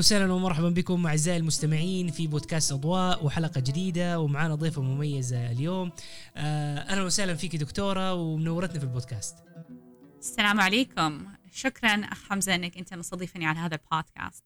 وسهلا ومرحبا بكم أعزائي المستمعين في بودكاست أضواء وحلقة جديدة ومعنا ضيفة مميزة اليوم. أهلا وسهلا فيك دكتورة ومنورتنا في البودكاست. السلام عليكم، شكرا أخ حمزة أنك أنت مستضيفني على هذا البودكاست.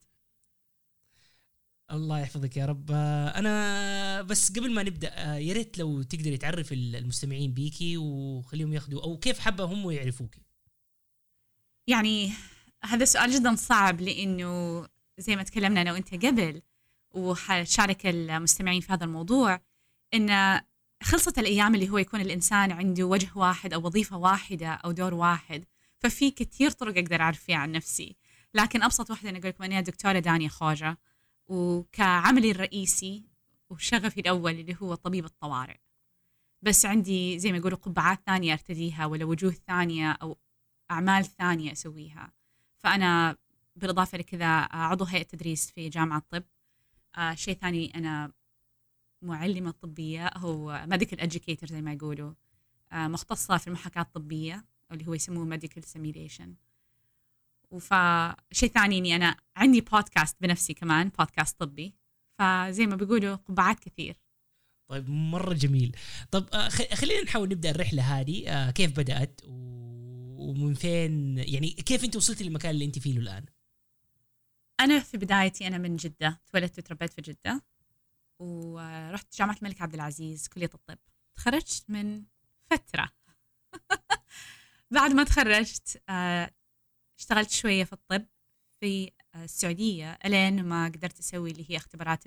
الله يحفظك يا رب. أنا بس قبل ما نبدأ يا ريت لو تقدري تعرف المستمعين بيكي وخليهم ياخدوا أو كيف حابة هم يعرفوكي. يعني هذا سؤال جدا صعب، لأنه زي ما تكلمنا أنا وأنت قبل وحشارك المستمعين في هذا الموضوع، إن خلصت الأيام اللي هو يكون الإنسان عنده وجه واحد أو وظيفة واحدة أو دور واحد، ففي كثير طرق أقدر أعرف فيها عن نفسي، لكن أبسط واحدة أنا أقول لكم أنا دكتورة دانية خوجة، وكعملي الرئيسي وشغفي الأول اللي هو طبيب الطوارئ. بس عندي زي ما يقولوا قبعات ثانية أرتديها ولا وجوه ثانية أو أعمال ثانية أسويها. فأنا بالإضافة لكذا عضو هيئة تدريس في جامعة الطب. شيء ثاني أنا معلمة طبية، هو medical educator زي ما يقولوا، مختصة في المحاكاة الطبية اللي هو يسموه medical simulation. وفشيء ثاني إني أنا عندي بودكاست بنفسي كمان، بودكاست طبي، فزي ما بيقولوا قبعات كثير. طيب مرة جميل. طب خلينا نحاول نبدأ الرحلة هذه. كيف بدأت ومن فين، يعني كيف أنت وصلتي للمكان اللي أنت فيه الآن؟ أنا في بدايتي أنا من جدة، تولدت وتربيت في جدة، ورحت جامعة الملك عبد العزيز كلية الطب. تخرجت من فترة بعد ما تخرجت اشتغلت شوية في الطب في السعودية ألين ما قدرت أسوي اللي هي اختبارات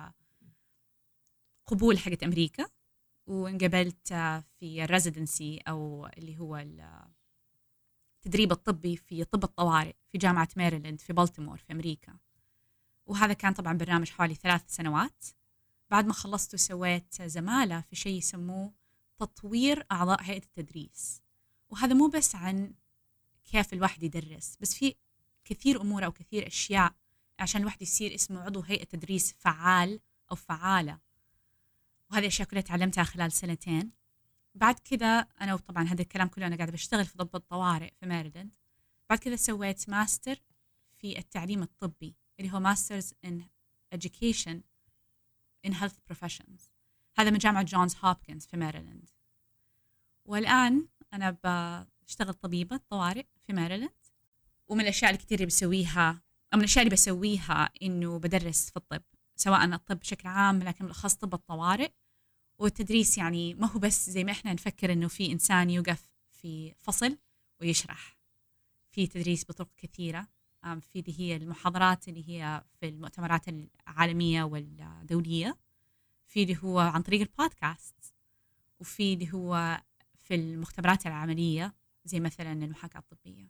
القبول حقت أمريكا، وانقبلت في الريزيدنسي أو اللي هو التدريب الطبي في طب الطوارئ في جامعة ميريلاند في بالتيمور في أمريكا. وهذا كان طبعا برنامج حوالي 3 سنوات. بعد ما خلصت سويت زمالة في شيء يسموه تطوير أعضاء هيئة التدريس، وهذا مو بس عن كيف الواحد يدرس، بس في كثير أمور أو كثير أشياء عشان الواحد يصير اسمه عضو هيئة تدريس فعال أو فعالة، وهذه الأشياء كلها تعلمتها خلال 2 سنين. بعد كذا أنا وطبعا هذا الكلام كله أنا قاعدة بشتغل في طب الطوارئ في ميريلاند. بعد كذا سويت ماستر في التعليم الطبي اللي هو ماسترز in education in health professions، هذا من جامعة جونز هوبكنز في ميريلاند. والآن أنا بشتغل طبيبة طوارئ في ميريلاند. ومن الأشياء الكثير اللي بسويها أو من الأشياء اللي بسويها إنه بدرس في الطب، سواء الطب بشكل عام لكن بالأخص طب الطوارئ. والتدريس يعني ما هو بس زي ما إحنا نفكر إنه في إنسان يوقف في فصل ويشرح، في تدريس بطرق كثيرة. في اللي هي المحاضرات اللي هي في المؤتمرات العالمية والدولية، في اللي هو عن طريق البودكاست، وفي اللي هو في المختبرات العملية زي مثلا المحاكاة الطبية.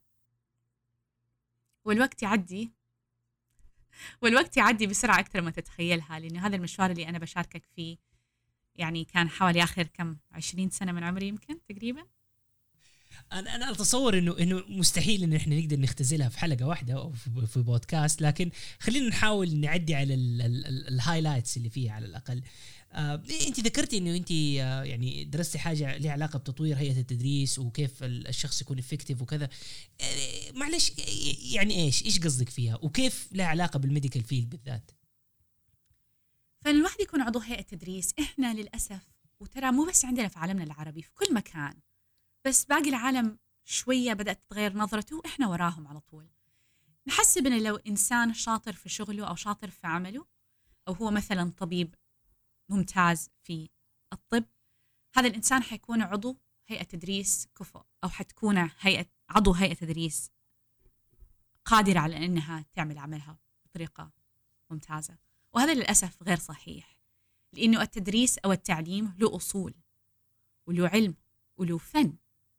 والوقت يعدي بسرعة أكثر ما تتخيلها، لأنه هذا المشوار اللي أنا بشاركك فيه يعني كان حوالي آخر 20 سنة من عمري يمكن تقريبا. انا اتصور انه مستحيل ان احنا نقدر نختزلها في حلقه واحده او في بودكاست، لكن خلينا نحاول نعدي على الهايلايتس اللي فيها على الاقل. انت ذكرتي انه انت يعني درستي حاجه لها علاقه بتطوير هيئه التدريس وكيف الشخص يكون افكتيف وكذا. معلش يعني ايش قصدك فيها وكيف لها علاقه بالميديكال فيلد بالذات؟ فالواحد يكون عضو هيئه تدريس، احنا للاسف وترى مو بس عندنا في عالمنا العربي، في كل مكان، بس باقي العالم شوية بدأت تتغير نظرته وإحنا وراهم على طول. نحسب إن لو إنسان شاطر في شغله أو شاطر في عمله، أو هو مثلا طبيب ممتاز في الطب، هذا الإنسان حيكون عضو هيئة تدريس كفؤ، أو حتكون عضو هيئة تدريس قادرة على أنها تعمل عملها بطريقة ممتازة. وهذا للأسف غير صحيح، لأنه التدريس أو التعليم له أصول وله علم وله فن.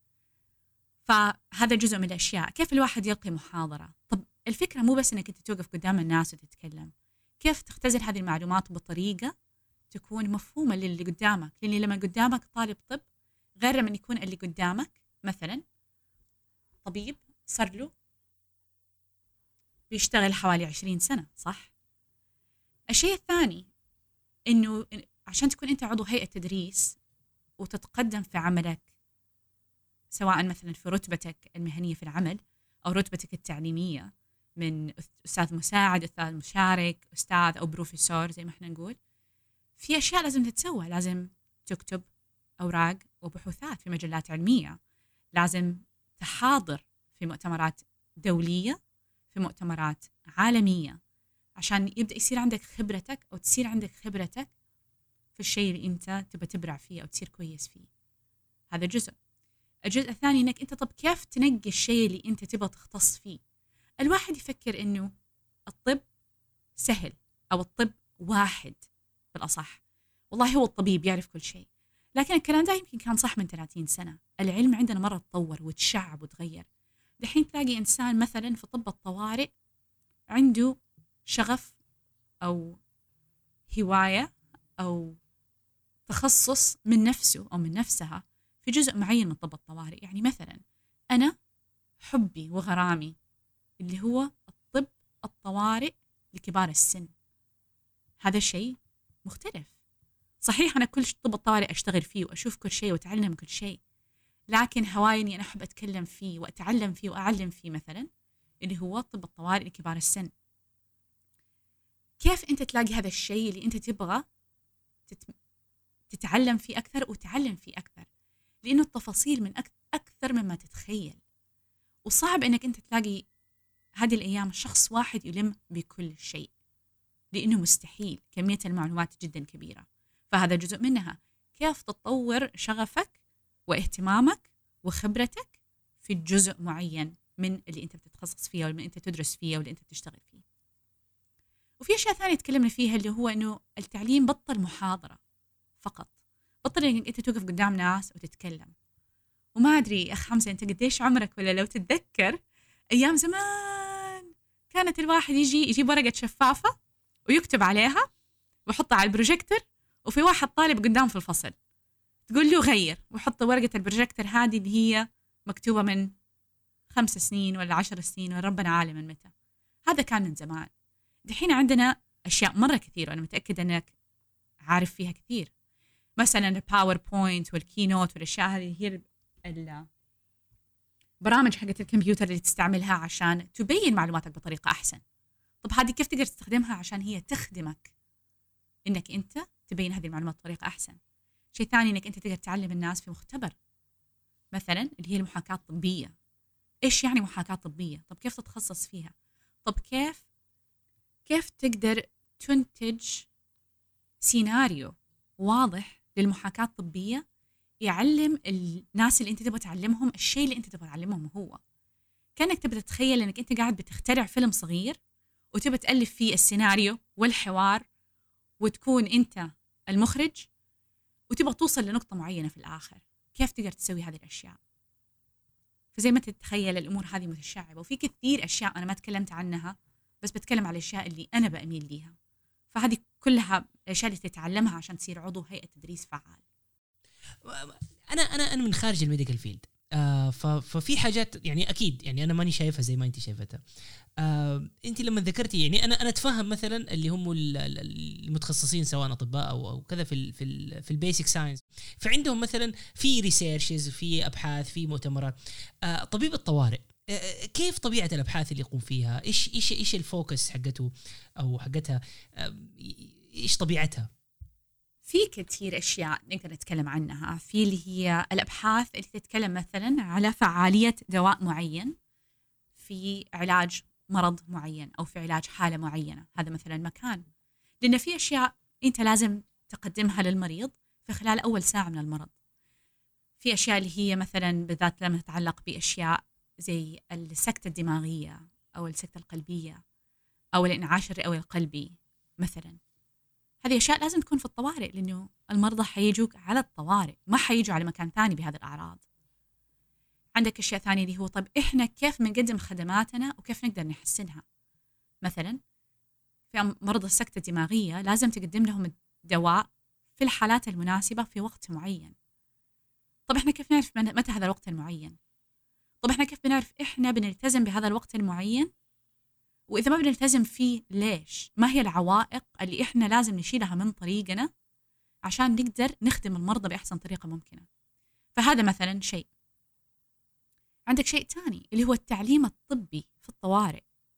فهذا جزء من الأشياء. كيف الواحد يلقي محاضرة؟ طب الفكرة مو بس أنك أنت توقف قدام الناس وتتكلم، كيف تختزل هذه المعلومات بطريقة تكون مفهومة للي قدامك، لأن لما قدامك طالب طب غير من يكون اللي قدامك مثلا طبيب صار له بيشتغل حوالي 20 سنة، صح؟ الشيء الثاني إنه عشان تكون أنت عضو هيئة تدريس وتتقدم في عملك، سواء مثلا في رتبتك المهنية في العمل أو رتبتك التعليمية، من أستاذ مساعد، أستاذ مشارك، أستاذ أو بروفيسور زي ما احنا نقول. في أشياء لازم تتسوى، لازم تكتب أوراق وبحوثات في مجلات علمية، لازم تحاضر في مؤتمرات دولية، في مؤتمرات عالمية، عشان يبدأ يصير عندك خبرتك أو تصير عندك خبرتك في الشيء اللي أنت تبى تبرع فيه أو تصير كويس فيه. هذا جزء. الجزء الثاني إنك أنت طب كيف تنقي الشيء اللي أنت تبى تختص فيه. الواحد يفكر إنه الطب سهل أو الطب واحد بالأصح، والله هو الطبيب يعرف كل شيء، لكن الكلام ده يمكن كان صح من 30 سنة. العلم عندنا مرة تطور وتشعب وتغير. دحين تلاقي إنسان مثلا في طب الطوارئ عنده شغف أو هواية أو تخصص من نفسه أو من نفسها في جزء معين من طب الطوارئ. يعني مثلا أنا حبي وغرامي اللي هو الطب الطوارئ لكبار السن، هذا شيء مختلف. صحيح أنا كل طب الطوارئ أشتغل فيه وأشوف كل شيء وأتعلم كل شيء، لكن هوايني أنا أحب أتكلم فيه وأتعلم فيه وأعلم فيه مثلا اللي هو طب الطوارئ لكبار السن. كيف أنت تلاقي هذا الشيء اللي أنت تبغى تتعلم فيه أكثر وتعلم فيه أكثر؟ لأنه التفاصيل من أكثر مما تتخيل، وصعب أنك أنت تلاقي هذه الأيام شخص واحد يلم بكل شيء، لأنه مستحيل، كمية المعلومات جدا كبيرة. فهذا جزء منها. كيف تطور شغفك واهتمامك وخبرتك في جزء معين من اللي أنت بتتخصص فيه، واللي أنت تدرس فيه، واللي أنت بتشتغل فيه. وفي أشياء ثانية تكلمنا فيها اللي هو أنه التعليم بطل محاضرة فقط، بطل أنك أنت توقف قدام ناس وتتكلم. وما أدري أخ حمزة أنت قديش عمرك، ولا لو تتذكر أيام زمان كانت الواحد يجيب ورقة شفافة ويكتب عليها ويحطها على البروجيكتور، وفي واحد طالب قدام في الفصل تقول له غير، ويحط ورقة البروجيكتور هذه اللي هي مكتوبة من 5 سنين ولا 10 سنين ولا ربنا عالم من متى. هذا كان من زمان. دحين عندنا أشياء مرة كثير، وأنا متأكدة أنك عارف فيها كثير، مثلا الباوربوينت والكينوت والأشياء هذه هي البرامج حقت الكمبيوتر اللي تستعملها عشان تبين معلوماتك بطريقة أحسن. طب هذه كيف تقدر تستخدمها عشان هي تخدمك إنك أنت تبين هذه المعلومات بطريقة أحسن؟ شيء ثاني إنك أنت تقدر تعلم الناس في مختبر مثلا اللي هي المحاكاة الطبية. إيش يعني محاكاة طبية؟ طب كيف تتخصص فيها؟ طب كيف تقدر تنتج سيناريو واضح للمحاكاة الطبية يعلم الناس اللي أنت تبغى تعلمهم الشيء اللي أنت تبغى تعلمهم هو. كأنك تبغى تتخيل أنك أنت قاعد بتخترع فيلم صغير وتبغى تألف فيه السيناريو والحوار، وتكون أنت المخرج، وتبغى توصل لنقطة معينة في الآخر. كيف تقدر تسوي هذه الأشياء؟ فزي ما تتخيل الأمور هذه متشعبة، وفي كثير أشياء أنا ما تكلمت عنها، بس بتكلم على الأشياء اللي أنا بأميل ليها. فهذه كلها الأشياء اللي تتعلمها عشان تصير عضو هيئة تدريس فعال. أنا من خارج الميديكال فيلد، ففي حاجات يعني أكيد يعني أنا ماني شايفها زي ما أنت شايفتها. أنت لما ذكرتي يعني أنا أتفهم مثلا اللي هم المتخصصين سواء أطباء أو كذا في البيسك ساينس، فعندهم مثلا في ريسيرشز، في أبحاث، في مؤتمرات. طبيب الطوارئ كيف طبيعة الأبحاث اللي يقوم فيها؟ إيش الفوكس حقته أو حقتها؟ إيش طبيعتها؟ في كثير أشياء نقدر نتكلم عنها. في اللي هي الأبحاث اللي تتكلم مثلا على فعالية دواء معين في علاج مرض معين أو في علاج حالة معينة. هذا مثلا مكان، لأن في أشياء أنت لازم تقدمها للمريض في خلال أول ساعة من المرض. في أشياء اللي هي مثلا بالذات لما تتعلق بأشياء زي السكتة الدماغية أو السكتة القلبية أو الانعاش الرئوي القلبي مثلا. هذه أشياء لازم تكون في الطوارئ، لأنه المرضى حيجوك على الطوارئ، ما حيجوا على مكان ثاني بهذه الأعراض. عندك أشياء ثانية اللي هو طيب إحنا كيف بنقدم خدماتنا وكيف نقدر نحسنها. مثلا في مرضى السكتة الدماغية لازم تقدم لهم الدواء في الحالات المناسبة في وقت معين. طب إحنا كيف نعرف متى هذا الوقت المعين؟ طب إحنا كيف بنعرف إحنا بنلتزم بهذا الوقت المعين؟ وإذا ما بنلتزم فيه ليش؟ ما هي العوائق اللي إحنا لازم نشيلها من طريقنا عشان نقدر نخدم المرضى بأحسن طريقة ممكنة؟ فهذا مثلا شيء. عندك شيء تاني اللي هو التعليم الطبي في الطوارئ.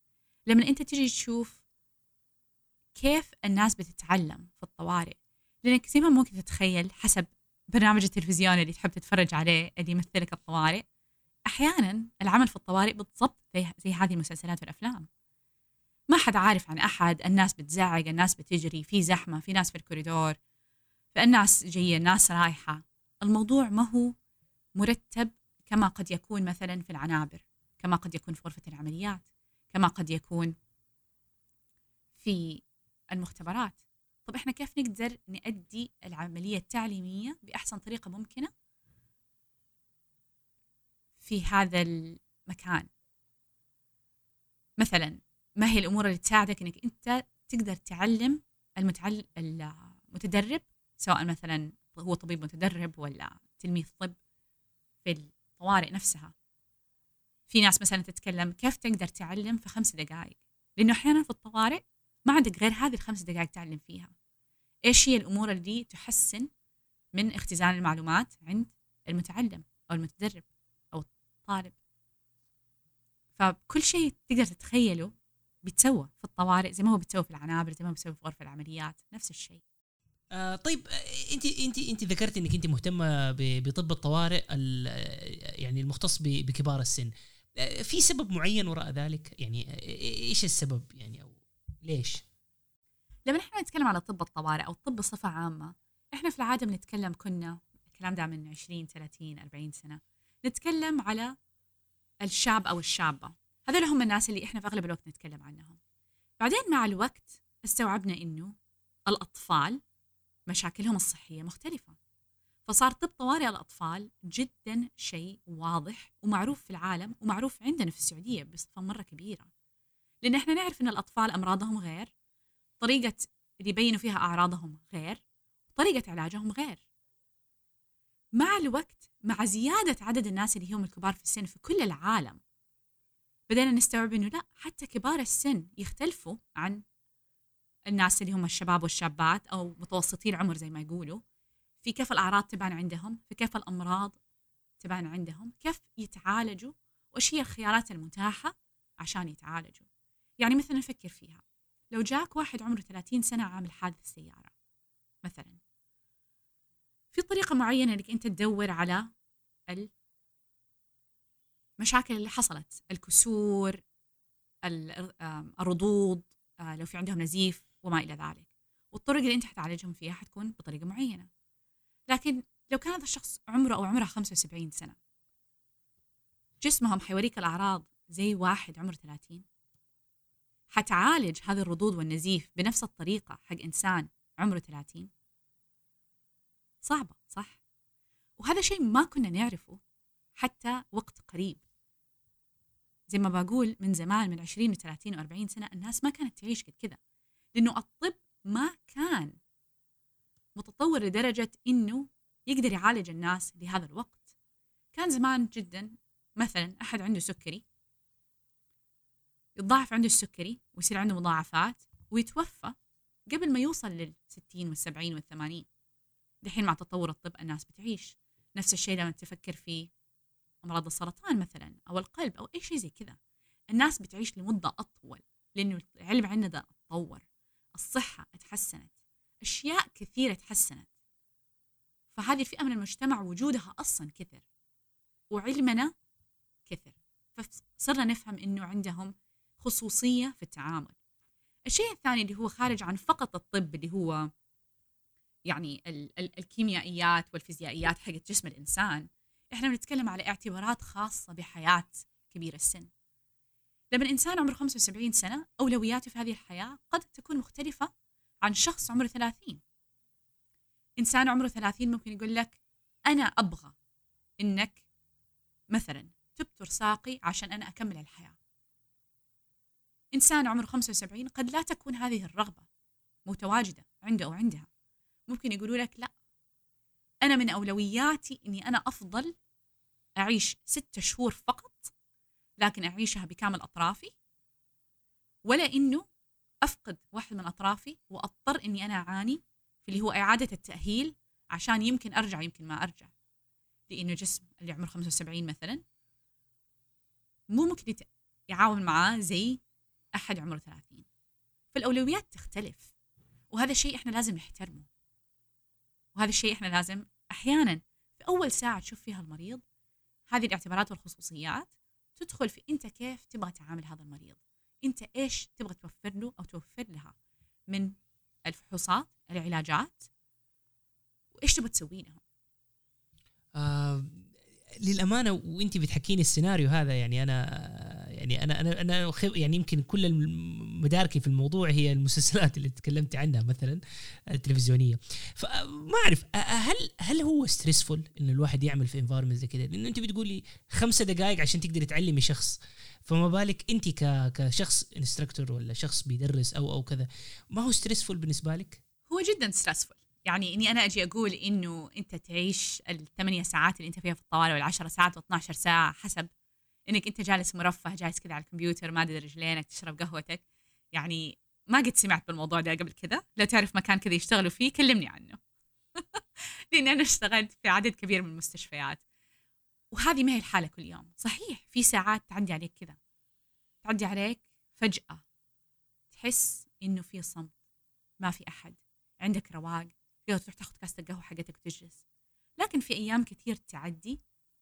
لما أنت تيجي تشوف كيف الناس بتتعلم في الطوارئ، لأنك زي ما ممكن تتخيل حسب برنامج التلفزيون اللي تحب تتفرج عليه اللي يمثلك الطوارئ، أحيانا العمل في الطوارئ بالضبط زي هذه المسلسلات والأفلام. ما حد عارف عن أحد، الناس بتزعق، الناس بتجري، في زحمة، في ناس في الكوريدور، فالناس جاية، الناس رايحة. الموضوع ما هو مرتب كما قد يكون مثلا في العنابر، كما قد يكون في غرفة العمليات، كما قد يكون في المختبرات. طب إحنا كيف نقدر نؤدي العملية التعليمية بأحسن طريقة ممكنة في هذا المكان؟ مثلا ما هي الأمور اللي تساعدك إنك أنت تقدر تعلم المتدرب، سواء مثلا هو طبيب متدرب ولا تلميذ طب في الطوارئ نفسها. في ناس مثلا تتكلم كيف تقدر تعلم في 5 دقائق، لأنه أحيانا في الطوارئ ما عندك غير هذه ال5 دقائق تعلم فيها. إيش هي الأمور اللي تحسن من اختزان المعلومات عند المتعلم أو المتدرب أو الطالب؟ فكل شيء تقدر تتخيله بيتسوى في الطوارئ، زي ما هو بيتسوى في العنابر، زي ما هو بيتسوى في غرفة العمليات، نفس الشيء. طيب، انت ذكرت انك انت مهتمه بطب الطوارئ يعني المختص بكبار السن. في سبب معين وراء ذلك؟ يعني ايش السبب يعني، او ليش؟ لما احنا نتكلم على طب الطوارئ او الطب بصفه عامه، احنا في العاده بنتكلم، كنا الكلام ده من 20 30 40 سنه، نتكلم على الشاب او الشابه، هذول هم الناس اللي احنا في اغلب الوقت نتكلم عنهم. بعدين مع الوقت استوعبنا انه الاطفال مشاكلهم الصحيه مختلفه، فصار طب طوارئ الأطفال جدا شيء واضح ومعروف في العالم، ومعروف عندنا في السعودية بصفة مرة كبيرة، لأن إحنا نعرف أن الأطفال أمراضهم غير، طريقة اللي يبينوا فيها أعراضهم غير، طريقة علاجهم غير. مع الوقت، مع زيادة عدد الناس اللي هم الكبار في السن في كل العالم، بدأنا نستوعب أنه لا، حتى كبار السن يختلفوا عن الناس اللي هم الشباب والشابات أو متوسطي العمر زي ما يقولوا، في كيف الأعراض تبان عندهم، في كيف الأمراض تبان عندهم، كيف يتعالجوا، وإيش هي الخيارات المتاحة عشان يتعالجوا. يعني مثلا نفكر فيها، لو جاك واحد عمره 30 سنة عامل حادث سيارة مثلا، في طريقة معينة انك انت تدور على المشاكل اللي حصلت، الكسور، الرضوض، لو في عندهم نزيف وما إلى ذلك، والطرق اللي انت حتعالجهم فيها حتكون بطريقة معينة. لكن لو كان هذا الشخص عمره أو عمرها 75 سنة، جسمهم حيوريك الأعراض زي واحد عمره 30؟ حتعالج هذه الردود والنزيف بنفس الطريقة حق إنسان عمره 30؟ صعبة، صح؟ وهذا شيء ما كنا نعرفه حتى وقت قريب. زي ما بقول، من زمان، من 20 و30 و40 سنة الناس ما كانت تعيش كذا، لأنه الطب ما كان متطور لدرجة إنه يقدر يعالج الناس لهذا الوقت. كان زمان جدا مثلا أحد عنده سكري، يتضاعف عنده السكري ويصير عنده مضاعفات ويتوفى قبل ما يوصل لل60 وال70 وال80. دحين مع تطور الطب الناس بتعيش. نفس الشيء لما تفكر في أمراض السرطان مثلا أو القلب أو أي شيء زي كذا، الناس بتعيش لمدة أطول، لأنه العلم عندنا ده تطور، الصحة اتحسنت، أشياء كثيرة تحسنت. فهذه الفئة من المجتمع وجودها أصلا كثر، وعلمنا كثر، فصرنا نفهم إنه عندهم خصوصية في التعامل. الشيء الثاني اللي هو خارج عن فقط الطب، اللي هو يعني الكيميائيات والفيزيائيات حق جسم الإنسان، إحنا بنتكلم على اعتبارات خاصة بحياة كبير السن. لما الإنسان عمره 75 سنة، أولوياته في هذه الحياة قد تكون مختلفة عن شخص عمره 30. إنسان عمره 30 ممكن يقول لك أنا أبغى إنك مثلا تبتر ساقي عشان أنا أكمل الحياة. إنسان عمره 75 قد لا تكون هذه الرغبة متواجدة عنده أو عندها، ممكن يقولوا لك لا، أنا من أولوياتي إني أنا أفضل أعيش 6 شهور فقط، لكن أعيشها بكامل أطرافي، ولا إنه أفقد واحد من أطرافي وأضطر إني أنا أعاني في اللي هو إعادة التأهيل عشان يمكن أرجع يمكن ما أرجع. لأنه جسم اللي عمره 75 مثلا مو ممكن يعاون معاه زي أحد عمره 30. فالأولويات تختلف، وهذا الشيء إحنا لازم نحترمه، وهذا الشيء إحنا لازم أحيانا في أول ساعة تشوف فيها المريض هذه الاعتبارات والخصوصيات تدخل في أنت كيف تبغى تعامل هذا المريض، أنت إيش تبغى توفر له أو توفر لها من الفحوصات، العلاجات، وإيش تبغى تسوي لهم. للأمانة وإنتي بتحكيني السيناريو هذا، يعني أنا يعني يمكن كل مداركي في الموضوع هي المسلسلات اللي تكلمت عنها مثلا التلفزيونية. فما أعرف هل هو ستريسفول إن الواحد يعمل في environment زي كده؟ لأنه أنت بتقولي 5 دقائق عشان تقدر تعلمي شخص، فما بالك أنت كشخص انستراكتور ولا شخص بيدرس أو كذا، ما هو ستريسفول بالنسبة لك؟ هو جدا ستريسفول. يعني إني أنا أجي أقول إنه أنت تعيش 8 ساعات اللي أنت فيها في الطوارئ وال10 ساعات و12 ساعة حسب إنك أنت جالس مرفه، جالس كذا على الكمبيوتر مادد رجلينك تشرب قهوتك. يعني ما قد سمعت بالموضوع ده قبل كذا. لا تعرف مكان كذا يشتغلوا فيه كلمني عنه. لأن أنا اشتغلت في عدد كبير من المستشفيات، وهذه ما هي الحالة كل يوم. صحيح في ساعات تعدي عليك كذا، تعدي عليك فجأة تحس إنه في صمت، ما في أحد، عندك رواق، تقدر تروح تاخذ كاسة القهوة حقتك وتجلس. لكن في أيام كثير تعدي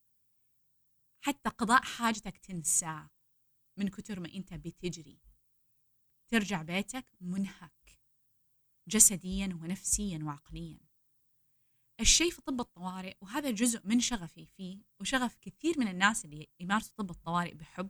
حتى قضاء حاجتك تنساه من كتر ما أنت بتجري، ترجع بيتك منهك جسديا ونفسيا وعقليا. الشيء في طب الطوارئ، وهذا جزء من شغفي فيه وشغف كثير من الناس اللي يمارسوا طب الطوارئ بحب،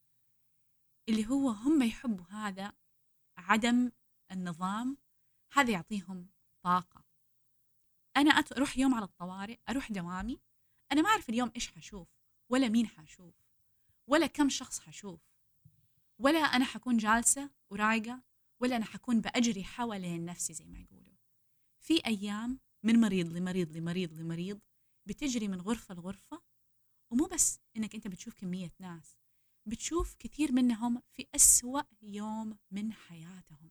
اللي هو هم يحبوا هذا عدم النظام، هذا يعطيهم طاقة. أنا أروح يوم على الطوارئ، أروح دوامي، أنا ما أعرف اليوم إيش حشوف، ولا مين حشوف، ولا كم شخص حشوف، ولا أنا حكون جالسة ورايقة، ولا أنا حكون بأجري حوالين نفسي زي ما يقولوا. في أيام من مريض لمريض لمريض لمريض بتجري من غرفة لغرفة، ومو بس إنك أنت بتشوف كمية ناس، بتشوف كثير منهم في أسوأ يوم من حياتهم،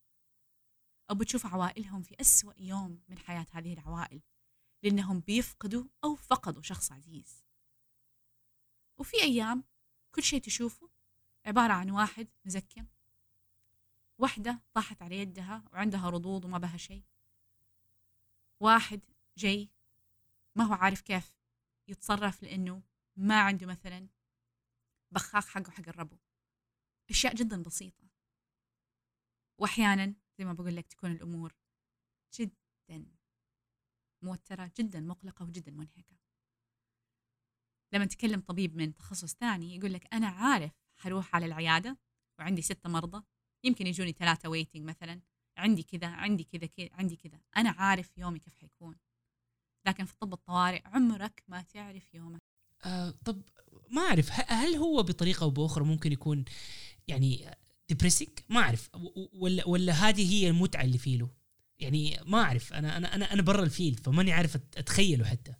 أو بتشوف عوائلهم في أسوأ يوم من حياة هذه العوائل، لأنهم بيفقدوا أو فقدوا شخص عزيز. وفي أيام كل شيء تشوفه عبارة عن واحد مزكم، واحدة طاحت على يدها وعندها رضوض وما بها شيء، واحد جاي ما هو عارف كيف يتصرف لأنه ما عنده مثلا بخاخ حقه حق الربو. أشياء جدا بسيطة، وأحيانا زي ما بقول لك تكون الأمور جدا موترة، جدا مقلقة وجدا منهكة. لما تكلم طبيب من تخصص ثاني يقول لك أنا عارف حروح على العيادة وعندي 6 مرضى، يمكن يجوني 3 ويتنج مثلا، عندي كذا عندي كذا عندي كذا، أنا عارف يومي كيف حيكون. لكن في طب الطوارئ عمرك ما تعرف يومك. طب ما أعرف هل هو بطريقة أو بأخرى ممكن يكون يعني ديبريسيك، ما أعرف، ولا هذه هي المتعة اللي فيه له. يعني ما أعرف، أنا برا الفيلد فماني عارف أتخيله حتى.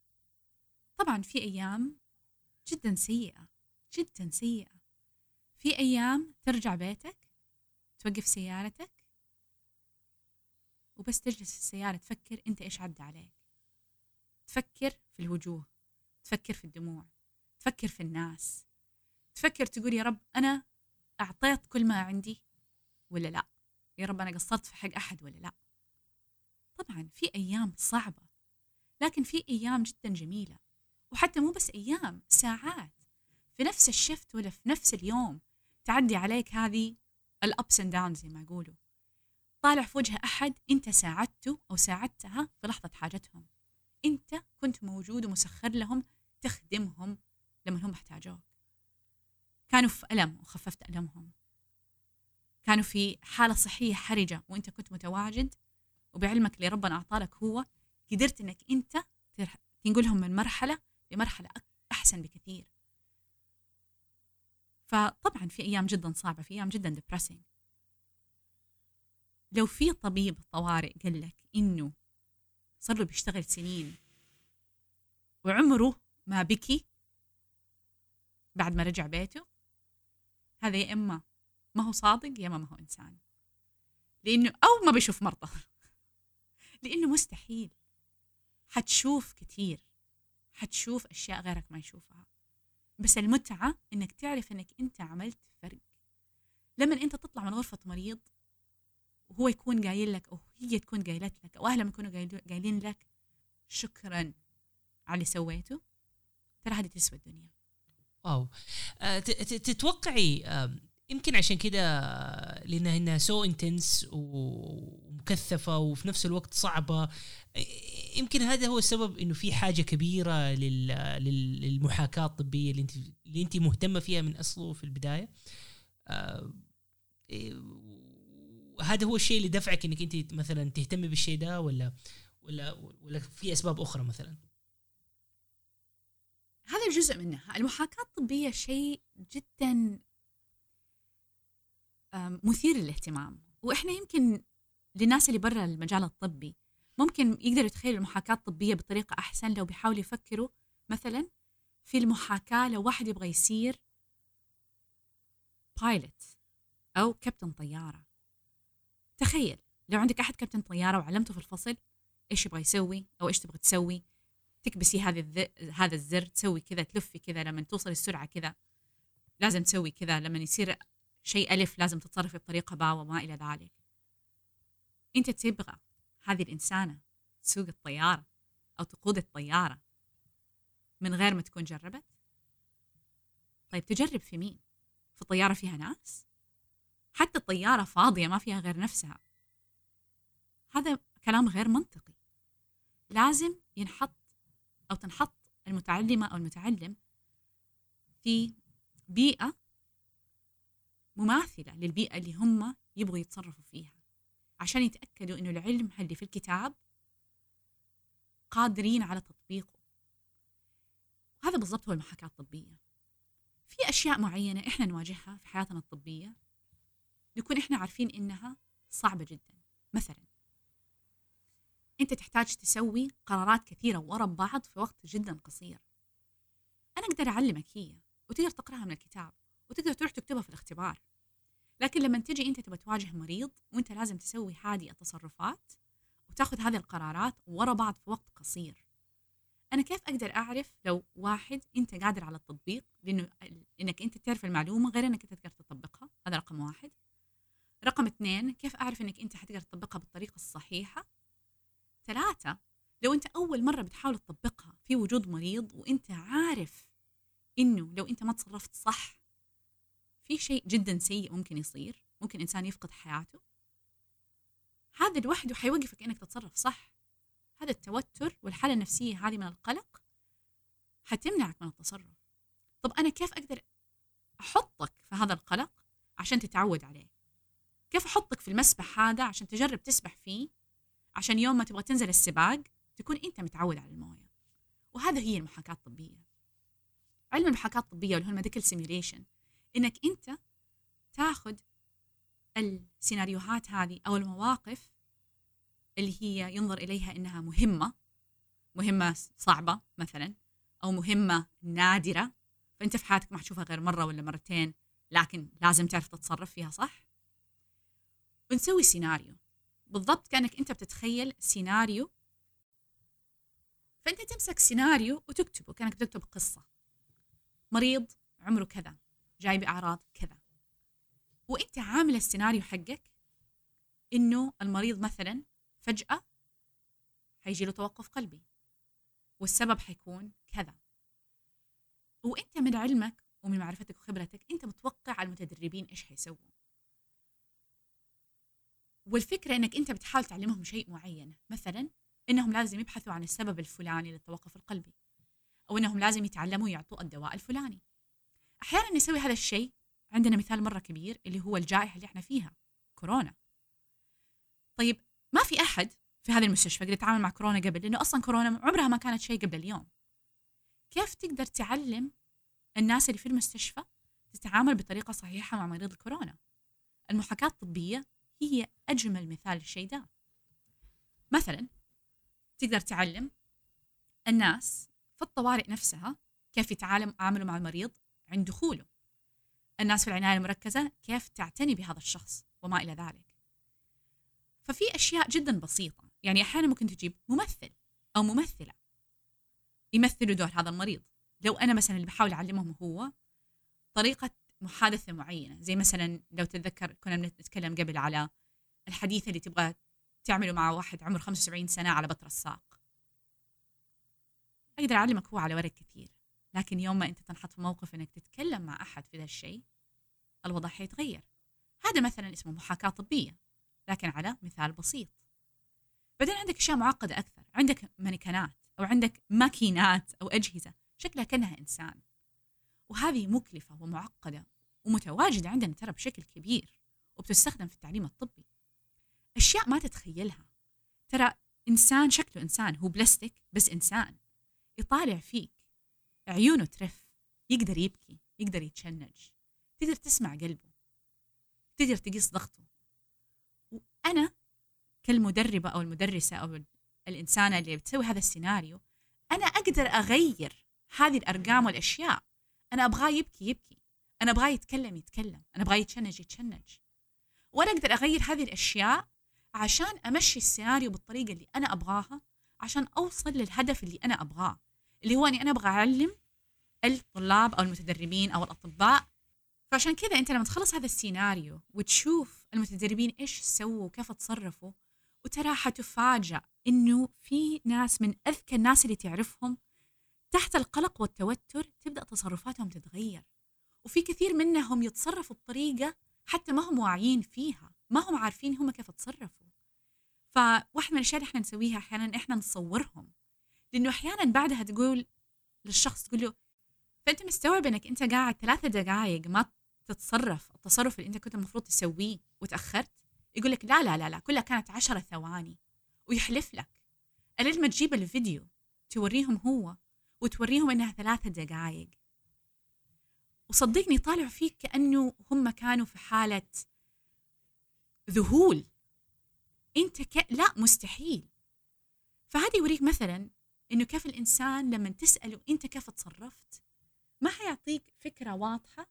طبعا في أيام جدا سيئة، جدا سيئة. في أيام ترجع بيتك، توقف سيارتك وبس تجلس في السيارة تفكر أنت إيش عدى عليك، تفكر في الوجوه، تفكر في الدموع، تفكر في الناس، تفكر تقول يا رب أنا أعطيت كل ما عندي ولا لا، يا رب أنا قصرت في حق أحد ولا لا. طبعا في أيام صعبة، لكن في أيام جدا جميلة، وحتى مو بس أيام، ساعات في نفس الشفت ولا في نفس اليوم تعدي عليك هذه الأبس اند داون زي ما يقولوا. طالع في وجه أحد أنت ساعدته أو ساعدتها في لحظة حاجتهم، أنت كنت موجود ومسخر لهم تخدمهم لما هم محتاجوك، كانوا في ألم وخففت ألمهم، كانوا في حالة صحية حرجة وأنت كنت متواجد، وبعلمك اللي ربنا أعطالك هو قدرت أنك أنت تنقلهم من مرحلة لمرحلة أحسن بكثير. فطبعا في أيام جدا صعبة، في أيام جدا depressing. لو في طبيب طوارئ قال لك إنه صار له بيشتغل سنين وعمره ما بكي بعد ما رجع بيته، هذا يا إما ما هو صادق يا ما هو إنسان، لأنه أو ما بيشوف مرضى لأنه مستحيل. حتشوف كتير، حتشوف أشياء غيرك ما يشوفها، بس المتعة إنك تعرف إنك أنت عملت فرق، لما أنت تطلع من غرفة مريض وهو يكون قايل لك، أو هي تكون قايلت لك، أو أهلهم يكونوا قايلين لك شكرا على اللي سويته، ترى هذه تسوى الدنيا. واو. تتوقعي يمكن عشان كده لأنها سو انتنس ومكثفة وفي نفس الوقت صعبة، يمكن هذا هو السبب إنه في حاجة كبيرة للمحاكاة الطبية اللي أنت مهتمة فيها من أصله في البداية. هذا هو الشيء اللي دفعك إنك أنت مثلا تهتمي بالشيء ده، ولا في أسباب أخرى مثلا؟ هذا جزء منها. المحاكاة الطبية شيء جدا مثير للاهتمام، وإحنا يمكن للناس اللي برا المجال الطبي ممكن يقدروا يتخيلوا المحاكاة الطبية بطريقة أحسن لو بيحاولوا يفكروا مثلا في المحاكاة لو واحد يبغى يصير بايلوت أو كابتن طيارة. تخيل لو عندك أحد كابتن طيارة وعلمته في الفصل إيش يبغى يسوي أو إيش تبغى تسوي، تكبسي هذا الزر، تسوي كذا، تلفي كذا، لما توصل السرعة كذا لازم تسوي كذا، لما يصير شيء ألف لازم تتصرفي بطريقة باء وما إلى ذلك. أنت تبغى هذه الإنسانة تسوق الطيارة أو تقود الطيارة من غير ما تكون جربت؟ طيب تجرب في مين؟ في طيارة فيها ناس؟ حتى الطيارة فاضية ما فيها غير نفسها. هذا كلام غير منطقي. لازم ينحط أو تنحط المتعلمة أو المتعلم في بيئة مماثلة للبيئة اللي هم يبغوا يتصرفوا فيها، عشان يتأكدوا إنه العلم اللي في الكتاب قادرين على تطبيقه. هذا بالضبط هو المحاكاة الطبية. في أشياء معينة إحنا نواجهها في حياتنا الطبية نكون إحنا عارفين إنها صعبة جدا. مثلا أنت تحتاج تسوي قرارات كثيرة ورا بعض في وقت جدا قصير. أنا أقدر أعلمك هي وتقدر تقرأها من الكتاب وتقدر تروح تكتبها في الاختبار، لكن لما تجي أنت تبى تواجه مريض وأنت لازم تسوي هذه التصرفات وتاخذ هذه القرارات ورا بعض في وقت قصير، أنا كيف أقدر أعرف لو واحد أنت قادر على التطبيق؟ لأنه إنك أنت تعرف المعلومة غير إنك أنت تقدر تطبقها. هذا رقم 1. رقم 2، كيف أعرف إنك أنت حتقدر تطبقها بالطريقة الصحيحة؟ 3، لو أنت أول مرة بتحاول تطبقها في وجود مريض وأنت عارف إنه لو أنت ما تصرفت صح في شيء جدا سيء ممكن يصير، ممكن إنسان يفقد حياته، هذا لوحده حيوقفك إنك تتصرف صح. هذا التوتر والحالة النفسية هذه من القلق حتمنعك من التصرف. طب أنا كيف أقدر أحطك في هذا القلق عشان تتعود عليه؟ كيف أحطك في المسبح هذا عشان تجرب تسبح فيه، عشان يوم ما تبغى تنزل السباق تكون أنت متعود على الموية؟ وهذا هي المحاكاة الطبية. علم المحاكاة الطبية اللي هو الميديكال سيميوليشن، إنك أنت تاخد السيناريوهات هذه أو المواقف اللي هي ينظر إليها إنها مهمة صعبة مثلا، أو مهمة نادرة، فأنت في حياتك ما حتشوفها غير مرة ولا مرتين، لكن لازم تعرف تتصرف فيها صح. ونسوي سيناريو بالضبط كأنك أنت بتتخيل سيناريو، فأنت تمسك سيناريو وتكتبه كأنك بتكتب قصة. مريض عمره كذا جاي بأعراض كذا، وأنت عامل السيناريو حقك إنه المريض مثلا فجأة حيجي له توقف قلبي والسبب حيكون كذا، وأنت من علمك ومن معرفتك وخبرتك أنت متوقع المتدربين إيش حيسووا. والفكرة إنك أنت بتحاول تعلمهم شيء معين، مثلا إنهم لازم يبحثوا عن السبب الفلاني للتوقف القلبي، أو إنهم لازم يتعلموا يعطوا الدواء الفلاني. أحيانا نسوي هذا الشيء. عندنا مثال مرة كبير اللي هو الجائحة اللي احنا فيها، كورونا. طيب ما في أحد في هذا المستشفى قد يتعامل مع كورونا قبل، لأنه أصلا كورونا عمرها ما كانت شيء قبل اليوم. كيف تقدر تعلم الناس اللي في المستشفى تتعامل بطريقة صحيحة مع مريض الكورونا؟ المحاكاة الطبية هي أجمل مثال للشيء ده. مثلا تقدر تعلم الناس في الطوارئ نفسها كيف يتعاملوا مع المريض عند دخوله، الناس في العناية المركزة كيف تعتني بهذا الشخص وما إلى ذلك. ففي أشياء جدا بسيطة، يعني أحيانا ممكن تجيب ممثل أو ممثلة يمثلوا دور هذا المريض. لو أنا مثلا اللي بحاول أعلمهم هو طريقة محادثة معينة، زي مثلا لو تتذكر كنا بنتكلم قبل على الحديث اللي تبغى تعمله مع واحد عمره 75 سنة على بطر الساق. أقدر أعلمك هو على ورق كثير، لكن يوم ما أنت تنحط في موقف أنك تتكلم مع أحد في ذا الشيء الوضع حيتغير. هذا مثلا اسمه محاكاة طبية، لكن على مثال بسيط. بعدين عندك أشياء معقدة أكثر، عندك مانيكانات أو عندك ماكينات أو أجهزة شكلها كأنها إنسان، وهذه مكلفة ومعقدة ومتواجدة عندنا ترى بشكل كبير، وبتستخدم في التعليم الطبي. أشياء ما تتخيلها. ترى إنسان شكله إنسان، هو بلاستيك بس إنسان، يطالع فيك، عيونه ترف، يقدر يبكي، يقدر يتشنج، تقدر تسمع قلبه، تقدر تقيس ضغطه. وأنا كالمدربة أو المدرسة أو الإنسانة اللي بتسوي هذا السيناريو، أنا أقدر أغير هذه الأرقام والأشياء. أنا أبغاه يبكي يبكي، أنا أبغاه يتكلم يتكلم، أنا أبغاه يتشنج يتشنج، وأنا أقدر أغير هذه الأشياء عشان أمشي السيناريو بالطريقة اللي أنا أبغاها، عشان أوصل للهدف اللي أنا أبغاه، اللي هو أني أنا أبغى أعلم الطلاب أو المتدربين أو الأطباء. فعشان كذا أنت لما تخلص هذا السيناريو وتشوف المتدربين إيش سووا وكيف تصرفوا، وترى حتفاجأ إنه في ناس من أذكى الناس اللي تعرفهم تحت القلق والتوتر تبدأ تصرفاتهم تتغير، وفي كثير منهم يتصرفوا بطريقة حتى ما هم واعيين فيها، ما هم عارفين هم كيف تصرفوا. فواحد من الأشياء اللي إحنا نسويها أحيانا إحنا نصورهم، لأنه أحيانا بعدها تقول للشخص، تقول له فأنت مستوعب أنك أنت قاعد 3 دقائق ما تتصرف التصرف اللي أنت كنت المفروض تسويه وتأخرت؟ يقول لك لا لا لا لا، كلها كانت 10 ثواني، ويحلف لك. ألين ما تجيب الفيديو توريهم هو وتوريهم أنها 3 دقائق، وصدقني طالعوا فيك كأنه هم كانوا في حالة ذهول. أنت لا، مستحيل. فهذا يوريك مثلا إنه كيف الإنسان لما تسأله أنت كيف تصرفت ما حيعطيك فكرة واضحة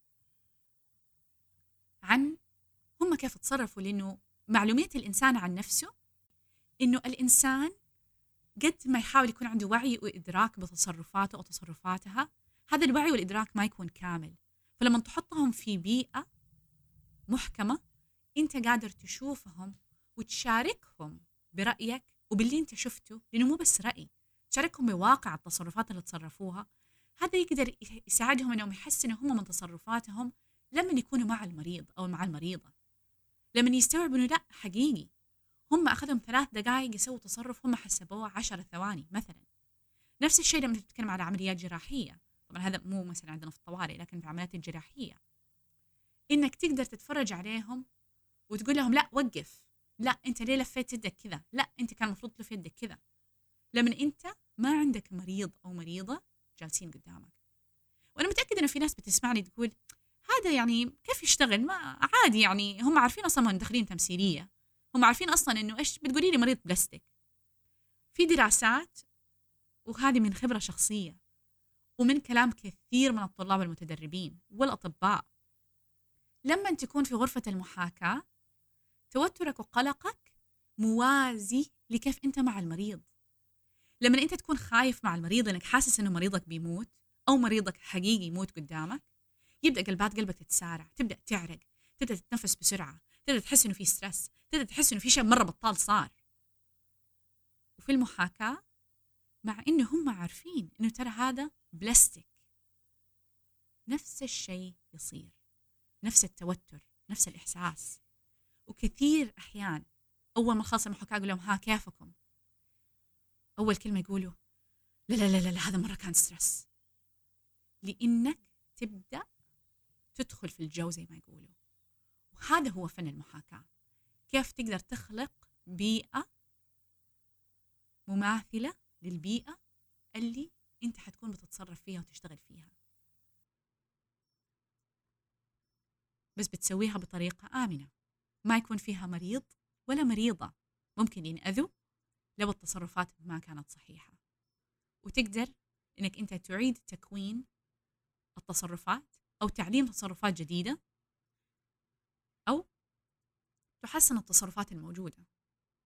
عن هم كيف تصرفوا، لأنه معلومية الإنسان عن نفسه إنه الإنسان قد ما يحاول يكون عنده وعي وإدراك بتصرفاته أو تصرفاتها، هذا الوعي والإدراك ما يكون كامل. فلما تحطهم في بيئة محكمة أنت قادر تشوفهم وتشاركهم برأيك وباللي أنت شفته، لأنه مو بس رأي، تشاركهم بواقع التصرفات اللي تصرفوها. هذا يقدر يساعدهم أنهم يحسنوا هم من تصرفاتهم لما يكونوا مع المريض أو مع المريضة، لما يستوعبوا أنه لا حقيقي هم أخذهم 3 دقائق يسووا تصرف هم حسبوه 10 ثواني مثلا. نفس الشيء لما تتكلم على عمليات جراحية، طبعا هذا مو مثلا عندنا في الطوارئ، لكن في العمليات الجراحية إنك تقدر تتفرج عليهم وتقول لهم لا وقف، لا أنت ليه لفيت يدك كذا، لا أنت كان المفروض تلف يدك كذا، لما أنت ما عندك مريض أو مريضة جالسين قدامك. وأنا متأكدة إنه في ناس بتسمعني تقول هذا يعني كيف يشتغل، ما عادي يعني هم عارفين أصلا من داخلين تمثيلية، هم عارفين أصلا إنه إيش بتقولي لي مريض بلاستيك. في دراسات، وهذه من خبرة شخصية ومن كلام كثير من الطلاب المتدربين والأطباء، لما تكون في غرفة المحاكاة توترك وقلقك موازي لكيف أنت مع المريض. لما أنت تكون خايف مع المريض إنك حاسس إنه مريضك بيموت أو مريضك حقيقي يموت قدامك، يبدأ قلبات قلبك تتسارع، تبدأ تعرق، تبدأ تتنفس بسرعة، تبدأ تحس إنه في ستريس، تبدأ تحس إنه في شيء مرة بطال صار. وفي المحاكاة مع إنه هم عارفين إنه ترى هذا بلاستيك، نفس الشيء يصير، نفس التوتر، نفس الإحساس. وكثير أحيان أول ما خلص المحاكاة أقول لهم ها كيفكم؟ أول كلمة يقولوا لا لا لا لا, لا هذا مرة كان ستريس، لأنك تبدأ تدخل في الجو زي ما يقولوا. وهذا هو فن المحاكاة، كيف تقدر تخلق بيئة مماثلة للبيئة اللي أنت حتكون بتتصرف فيها وتشتغل فيها، بس بتسويها بطريقة آمنة، ما يكون فيها مريض ولا مريضة ممكن ينأذوا لو التصرفات ما كانت صحيحة. وتقدر إنك أنت تعيد تكوين التصرفات أو تعليم تصرفات جديدة أو تحسن التصرفات الموجودة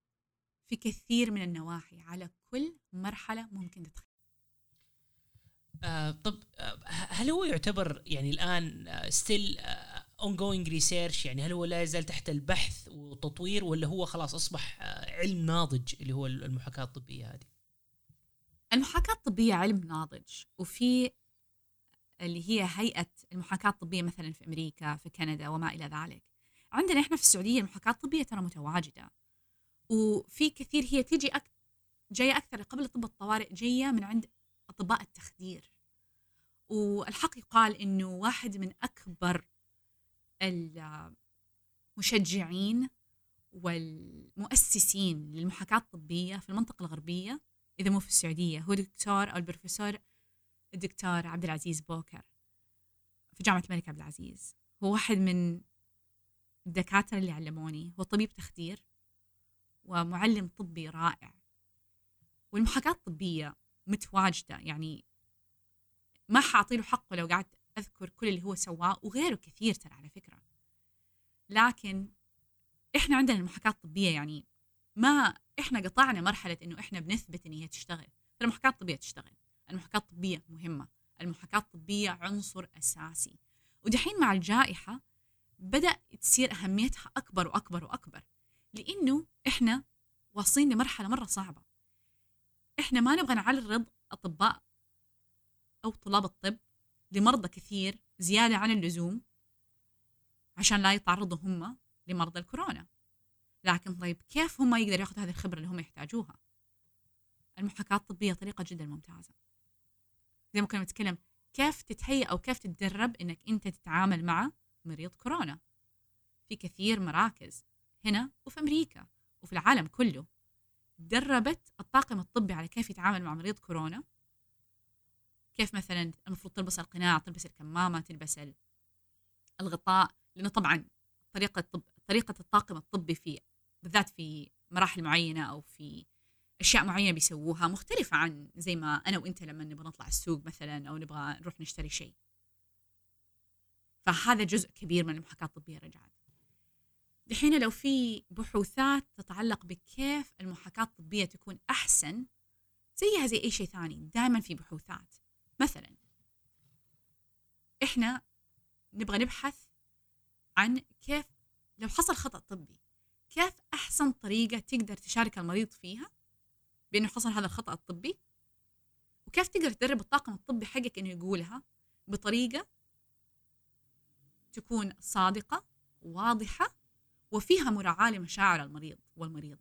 في كثير من النواحي على كل مرحلة ممكن تتخيل. طب هل هو يعتبر يعني الآن still ongoing research، يعني هل هو لا يزال تحت البحث والتطوير، ولا هو خلاص أصبح علم ناضج اللي هو المحاكاة الطبية هذه؟ المحاكاة الطبية علم ناضج، وفي اللي هي هيئة المحاكاة الطبية مثلا في أمريكا، في كندا وما إلى ذلك. عندنا إحنا في السعودية المحاكاة الطبية ترى متواجدة، وفي كثير هي تيجي جاية أكثر قبل طب الطوارئ، جاية من عند أطباء التخدير. والحق يقال إنه واحد من أكبر المشجعين والمؤسسين للمحاكاة الطبية في المنطقة الغربية، إذا مو في السعودية، هو دكتور أو البروفيسور الدكتور عبد العزيز بوكر في جامعة الملك عبد العزيز. هو واحد من الدكاترة اللي علموني، هو طبيب تخدير ومعلم طبي رائع. والمحاكاة الطبية متواجدة، يعني ما حاعطيله حقه لو قعدت أذكر كل اللي هو سواه، وغيره كثير ترى على فكرة. لكن إحنا عندنا المحاكاة الطبية يعني ما إحنا قطعنا مرحلة إنه إحنا بنثبت إن هي تشتغل. ترى المحاكاة الطبية تشتغل، المحاكاة الطبية مهمة، المحاكاة الطبية عنصر أساسي. ودحين مع الجائحة بدأ تصير أهميتها أكبر وأكبر وأكبر، لأنه إحنا واصلين لمرحلة مرة صعبة. إحنا ما نبغى نعرض أطباء أو طلاب الطب لمرضى كثير زيادة عن اللزوم عشان لا يتعرضوا هم لمرضى الكورونا. لكن طيب كيف هم يقدروا ياخذوا هذه الخبرة اللي هم يحتاجوها؟ المحاكاة الطبية طريقة جدا ممتازة. زي ما كنا نتكلم كيف تتهيأ أو كيف تتدرب إنك أنت تتعامل مع مريض كورونا. في كثير مراكز هنا وفي أمريكا وفي العالم كله دربت الطاقم الطبي على كيف يتعامل مع مريض كورونا، كيف مثلا المفروض تلبس القناع، تلبس الكمامة، تلبس الغطاء. لأنه طبعا طريقة الطاقم الطبي في بالذات في مراحل معينة أو في أشياء معينة بيسووها مختلفة عن زي ما أنا وإنت لما نبغى نطلع السوق مثلا أو نبغى نروح نشتري شيء. فهذا جزء كبير من المحاكاة الطبية رجعت. دحين لو في بحوثات تتعلق بكيف المحاكاة الطبية تكون أحسن، زيها زي أي شيء ثاني دائما في بحوثات. مثلا إحنا نبغى نبحث عن كيف لو حصل خطأ طبي، كيف أحسن طريقة تقدر تشارك المريض فيها بأنه حصل هذا الخطأ الطبي، وكيف تقدر تدرب الطاقم الطبي حقك أنه يقولها بطريقة تكون صادقة واضحة وفيها مراعاة لمشاعر المريض والمريضة.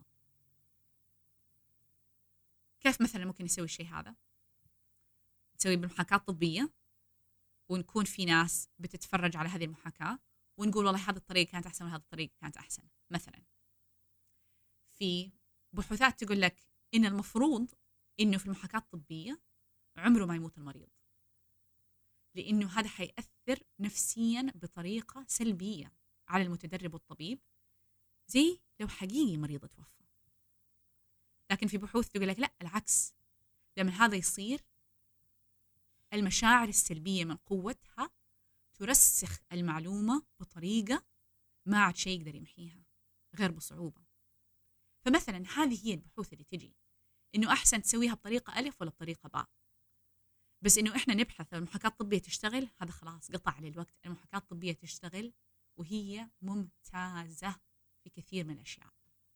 كيف مثلا ممكن نسوي الشيء هذا؟ نسوي بالمحاكاة الطبية، ونكون في ناس بتتفرج على هذه المحاكاة ونقول والله هذه الطريقة كانت أحسن وهذه الطريقة كانت أحسن. مثلا في بحوثات تقول لك إن المفروض إنه في المحاكاة الطبية عمره ما يموت المريض، لأنه هذا حيأثر نفسيا بطريقة سلبية على المتدرب والطبيب، زي لو حقيقي مريض توفى. لكن في بحوث تقول لك لا، العكس، لما هذا يصير المشاعر السلبية من قوتها ترسخ المعلومة بطريقة ما عاد شيء يقدر يمحيها غير بصعوبة. فمثلا هذه هي البحوث اللي تجي إنه أحسن تسويها بطريقة ألف ولا بطريقة باء. بس إنه إحنا نبحث المحاكاة الطبية تشتغل، هذا خلاص قطع على الوقت. المحاكاة الطبية تشتغل وهي ممتازة في كثير من الأشياء.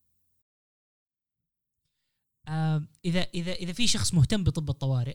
إذا في شخص مهتم بطب الطوارئ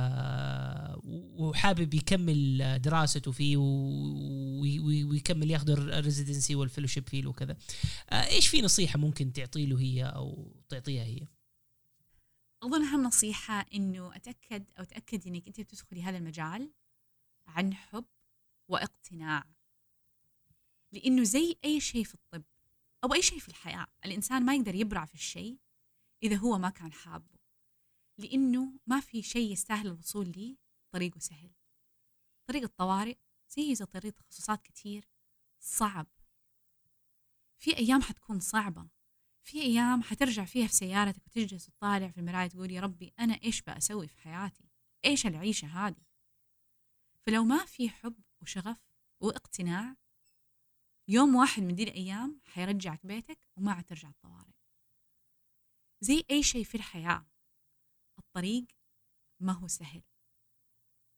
وحابب يكمل دراسته فيه ويكمل ياخذ الريزيدنسي والفيلوشيب فيه وكذا، إيش في نصيحة ممكن تعطي له هي أو تعطيها هي؟ أظن أهم نصيحة إنه أتأكد إنك أنت بتدخلي هذا المجال عن حب واقتناع، لأنه زي أي شيء في الطب أو أي شيء في الحياة، الإنسان ما يقدر يبرع في الشيء إذا هو ما كان حابه، لأنه ما في شيء يستاهل الوصول ليه طريقه سهل. طريق الطوارئ زي طريق تخصصات كتير صعب. في أيام حتكون صعبة، في أيام حترجع فيها في سيارتك وتجلس وتطالع في المراية تقول يا ربي أنا إيش بأسوي في حياتي، إيش العيشة هذه. فلو ما في حب وشغف واقتناع، يوم واحد من دي الأيام حيرجعك بيتك وما عاد ترجع الطوارئ. زي أي شيء في الحياة الطريق ما هو سهل،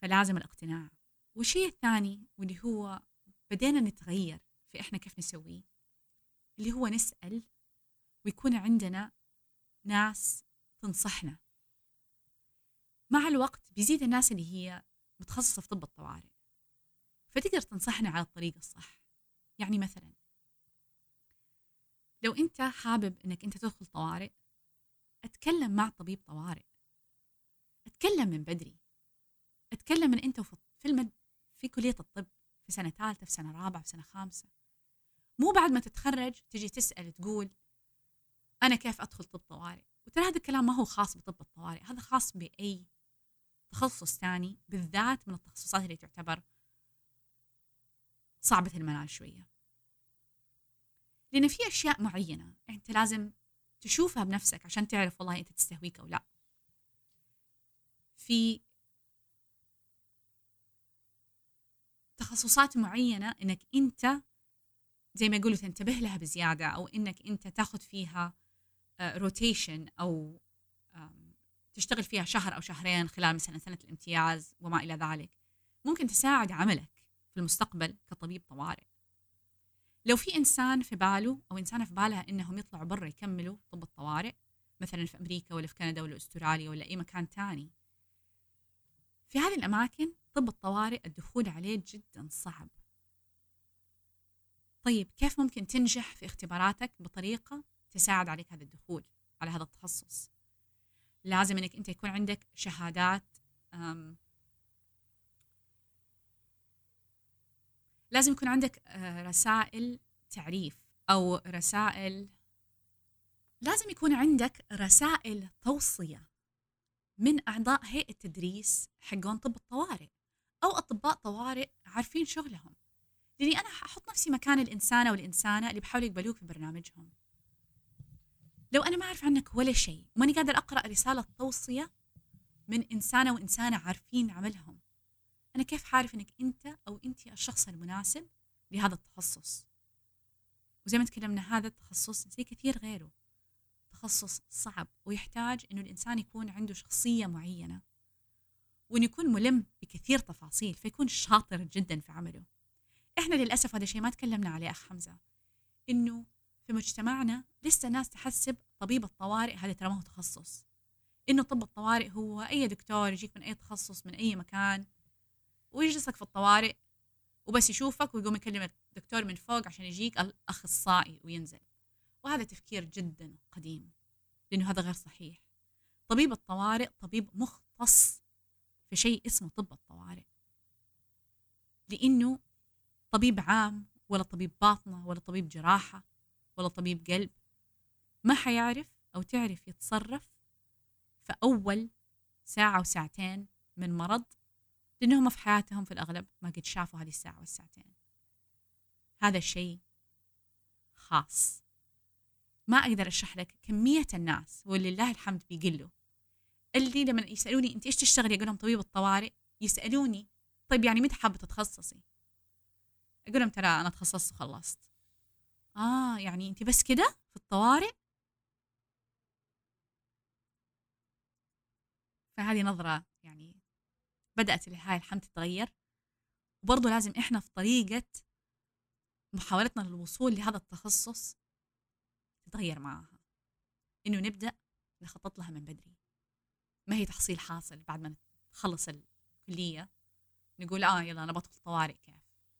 فلازم الاقتناع. والشيء الثاني واللي هو بدينا نتغير في إحنا كيف نسويه، اللي هو نسأل ويكون عندنا ناس تنصحنا. مع الوقت بيزيد الناس اللي هي متخصصة في طب الطوارئ، فتقدر تنصحنا على الطريقة الصح. يعني مثلا لو أنت حابب أنك أنت تدخل طوارئ، أتكلم مع طبيب طوارئ، أتكلم من بدري، أتكلم من أنت في كلية الطب في سنة 3 في سنة 4 في سنة 5. مو بعد ما تتخرج تجي تسأل تقول أنا كيف أدخل طب طوارئ. وترى هذا الكلام ما هو خاص بطب الطوارئ، هذا خاص بأي تخصص ثاني، بالذات من التخصصات اللي تعتبر صعبة المنال شوية، لأن في أشياء معينة أنت لازم تشوفها بنفسك عشان تعرف والله أنت تستهويك أو لا. في تخصصات معينة إنك أنت زي ما يقولوا تنتبه لها بزيادة، أو إنك أنت تاخذ فيها روتيشن أو تشتغل فيها شهر أو شهرين خلال مثلا سنة الامتياز وما إلى ذلك، ممكن تساعد عملك في المستقبل كطبيب طوارئ. لو في إنسان في باله أو إنسانة في بالها إنهم يطلعوا برا يكملوا طب الطوارئ مثلا في أمريكا ولا في كندا ولا أستراليا ولا أي مكان تاني، في هذه الأماكن طب الطوارئ الدخول عليه جدا صعب. طيب كيف ممكن تنجح في اختباراتك بطريقة تساعد عليك هذا الدخول على هذا التخصص؟ لازم إنك أنت يكون عندك شهادات، لازم يكون عندك رسائل تعريف أو رسائل، لازم يكون عندك رسائل توصية من أعضاء هيئة التدريس حقون طب الطوارئ أو أطباء طوارئ عارفين شغلهم. لأني أنا أحط نفسي مكان الإنسانة والإنسانة اللي بحاولوا يقبلوك في برنامجهم. لو أنا ما أعرف عنك ولا شيء وماني قادر أقرأ رسالة توصية من إنسانة وإنسانة عارفين عملهم، أنا كيف حعرف أنك أنت أو أنت الشخص المناسب لهذا التخصص؟ وزي ما تكلمنا هذا التخصص زي كثير غيره تخصص صعب، ويحتاج أنه الإنسان يكون عنده شخصية معينة وأنه يكون ملم بكثير تفاصيل فيكون شاطر جدا في عمله. إحنا للأسف هذا الشيء ما تكلمنا عليه أخ حمزة، إنه في مجتمعنا لسه ناس تحسب طبيب الطوارئ هذا ترى ما هو تخصص، إنه طب الطوارئ هو أي دكتور يجيك من أي تخصص من أي مكان ويجلسك في الطوارئ وبس يشوفك ويقوم يكلم الدكتور من فوق عشان يجيك الأخصائي وينزل. وهذا تفكير جدا قديم، لأنه هذا غير صحيح. طبيب الطوارئ طبيب مختص في شيء اسمه طب الطوارئ، لأنه طبيب عام ولا طبيب باطنة ولا طبيب جراحة ولا طبيب قلب ما حيعرف أو تعرف يتصرف في أول ساعة وساعتين من مرض، لأنهم في حياتهم في الأغلب ما قد شافوا هذه الساعة والساعتين. هذا الشيء خاص، ما أقدر أشرح لك كمية الناس ولله الحمد بيقلوا اللي لما يسألوني أنت إيش تشتغلي أقول لهم طبيب الطوارئ، يسألوني طيب يعني متى حابة تتخصصي؟ أقول لهم ترى أنا تخصصت وخلصت. يعني أنت بس كده في الطوارئ؟ فهذه نظرة يعني بدأت لله الحمد تتغير، وبرضو لازم إحنا في طريقة محاولتنا للوصول لهذا التخصص تتغير معها، إنه نبدأ نخطط لها من بدري، ما هي تحصيل حاصل بعد ما نخلص الكلية نقول يلا أنا بدخل طوارئ. كيف؟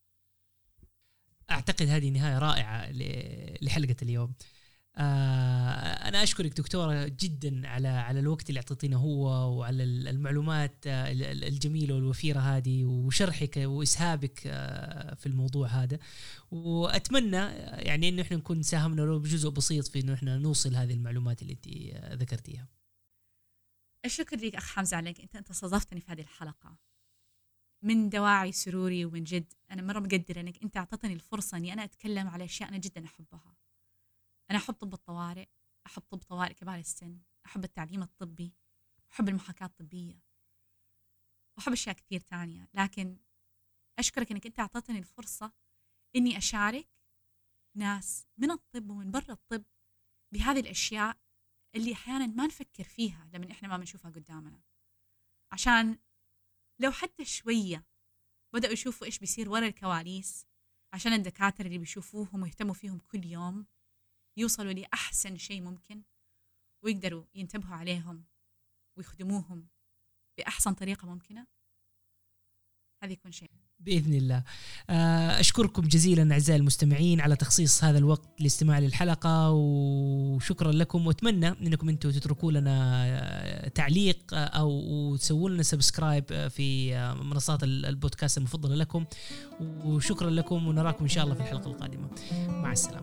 أعتقد هذه نهاية رائعة لحلقة اليوم. أنا أشكرك دكتورة جدا على الوقت اللي أعطيتينا هو وعلى المعلومات الجميلة والوفيرة هذه وشرحك وإسهابك في الموضوع هذا، وأتمنى يعني إنه إحنا نكون ساهمنا لو بجزء بسيط في إنه إحنا نوصل هذه المعلومات اللي أنت ذكرتيها. الشكر لك أخ حمزة عليك، أنت صادفتني في هذه الحلقة من دواعي سروري، ومن جد أنا مرة مقدرة أنك أنت أعطتني الفرصة أني أنا أتكلم على أشياء أنا جدا أحبها. أنا أحب طب الطوارئ، أحب طب طوارئ كبار السن، أحب التعليم الطبي، أحب المحاكاة الطبية، وأحب أشياء كثير تانية. لكن أشكرك أنك أنت أعطتني الفرصة أني أشارك ناس من الطب ومن برا الطب بهذه الأشياء اللي أحيانا ما نفكر فيها لما إحنا ما بنشوفها قدامنا، عشان لو حتى شوية بدأوا يشوفوا إيش بيصير ورا الكواليس، عشان الدكاترة اللي بيشوفوهم ويهتموا فيهم كل يوم يوصلوا لأحسن شيء ممكن، ويقدروا ينتبهوا عليهم ويخدموهم بأحسن طريقة ممكنة، هذا يكون شيء بإذن الله. أشكركم جزيلا أعزائي المستمعين على تخصيص هذا الوقت للاستماع للحلقة، وشكرا لكم، وأتمنى أنكم أنتم تتركوا لنا تعليق أو تسووا لنا سبسكرايب في منصات البودكاست المفضلة لكم، وشكرا لكم، ونراكم إن شاء الله في الحلقة القادمة. مع السلامة.